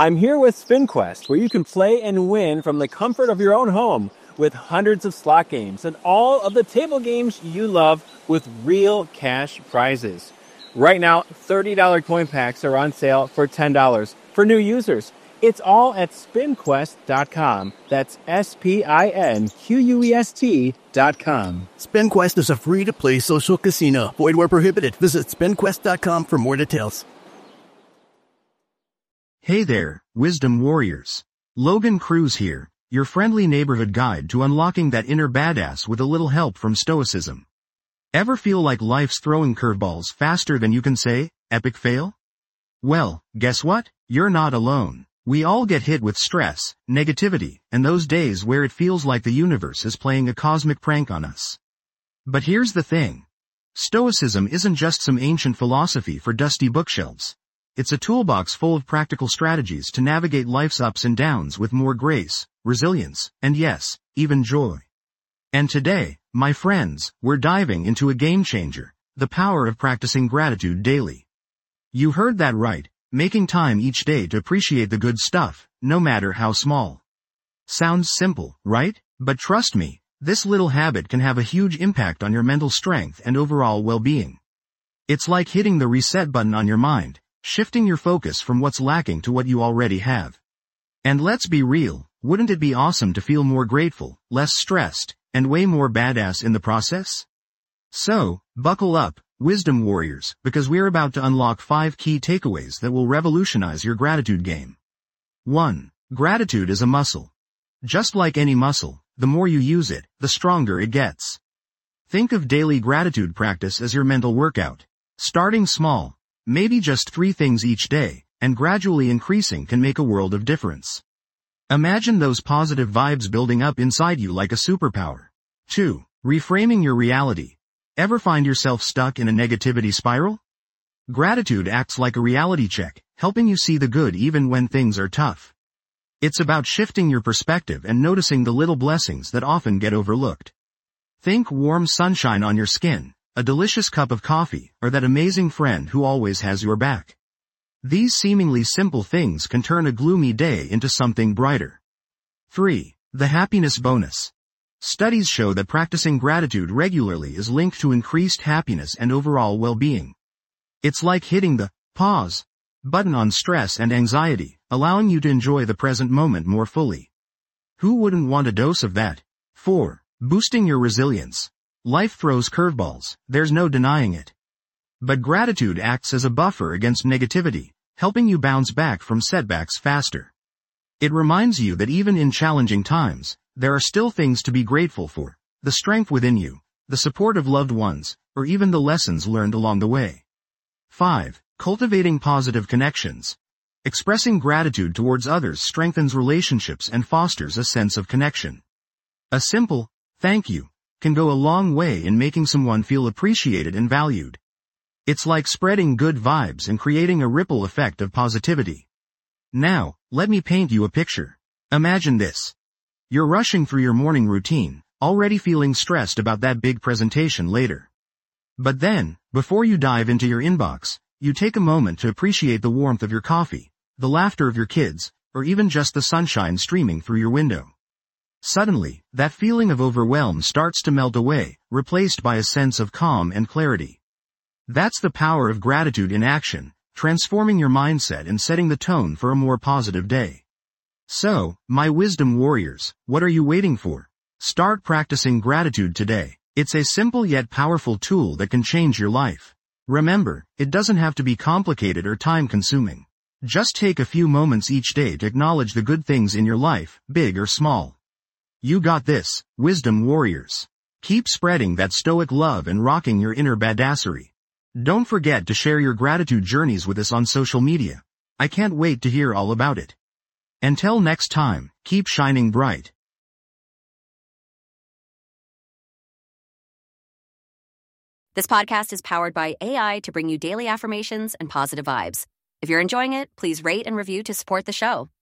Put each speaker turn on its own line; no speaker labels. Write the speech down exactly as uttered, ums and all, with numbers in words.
I'm here with SpinQuest, where you can play and win from the comfort of your own home with hundreds of slot games and all of the table games you love with real cash prizes. Right now, thirty dollars coin packs are on sale for ten dollars for new users. It's all at spin quest dot com. That's S P I N Q U E S T dot com.
SpinQuest is a free-to-play social casino. Void where prohibited. Visit spin quest dot com for more details.
Hey there, Wisdom Warriors. Logan Cruz here, your friendly neighborhood guide to unlocking that inner badass with a little help from Stoicism. Ever feel like life's throwing curveballs faster than you can say, epic fail? Well, guess what? You're not alone. We all get hit with stress, negativity, and those days where it feels like the universe is playing a cosmic prank on us. But here's the thing. Stoicism isn't just some ancient philosophy for dusty bookshelves. It's a toolbox full of practical strategies to navigate life's ups and downs with more grace, resilience, and yes, even joy. And today, my friends, we're diving into a game changer, the power of practicing gratitude daily. You heard that right, making time each day to appreciate the good stuff, no matter how small. Sounds simple, right? But trust me, this little habit can have a huge impact on your mental strength and overall well-being. It's like hitting the reset button on your mind, shifting your focus from what's lacking to what you already have. And let's be real, wouldn't it be awesome to feel more grateful, less stressed, and way more badass in the process? So, buckle up, Wisdom Warriors, because we're about to unlock five key takeaways that will revolutionize your gratitude game. one. Gratitude is a muscle. Just like any muscle, the more you use it, the stronger it gets. Think of daily gratitude practice as your mental workout. Starting small, maybe just three things each day, and gradually increasing can make a world of difference. Imagine those positive vibes building up inside you like a superpower. two. Reframing your reality. Ever find yourself stuck in a negativity spiral? Gratitude acts like a reality check, helping you see the good even when things are tough. It's about shifting your perspective and noticing the little blessings that often get overlooked. Think warm sunshine on your skin, a delicious cup of coffee, or that amazing friend who always has your back. These seemingly simple things can turn a gloomy day into something brighter. three. The happiness bonus. Studies show that practicing gratitude regularly is linked to increased happiness and overall well-being. It's like hitting the pause button on stress and anxiety, allowing you to enjoy the present moment more fully. Who wouldn't want a dose of that? four. Boosting your resilience. Life throws curveballs, there's no denying it. But gratitude acts as a buffer against negativity, helping you bounce back from setbacks faster. It reminds you that even in challenging times, there are still things to be grateful for, the strength within you, the support of loved ones, or even the lessons learned along the way. five. Cultivating positive connections. Expressing gratitude towards others strengthens relationships and fosters a sense of connection. A simple, thank you, can go a long way in making someone feel appreciated and valued. It's like spreading good vibes and creating a ripple effect of positivity. Now, let me paint you a picture. Imagine this. You're rushing through your morning routine, already feeling stressed about that big presentation later. But then, before you dive into your inbox, you take a moment to appreciate the warmth of your coffee, the laughter of your kids, or even just the sunshine streaming through your window. Suddenly, that feeling of overwhelm starts to melt away, replaced by a sense of calm and clarity. That's the power of gratitude in action, transforming your mindset and setting the tone for a more positive day. So, my wisdom warriors, what are you waiting for? Start practicing gratitude today. It's a simple yet powerful tool that can change your life. Remember, it doesn't have to be complicated or time-consuming. Just take a few moments each day to acknowledge the good things in your life, big or small. You got this, wisdom warriors. Keep spreading that stoic love and rocking your inner badassery. Don't forget to share your gratitude journeys with us on social media. I can't wait to hear all about it. Until next time, keep shining bright.
This podcast is powered by A I to bring you daily affirmations and positive vibes. If you're enjoying it, please rate and review to support the show.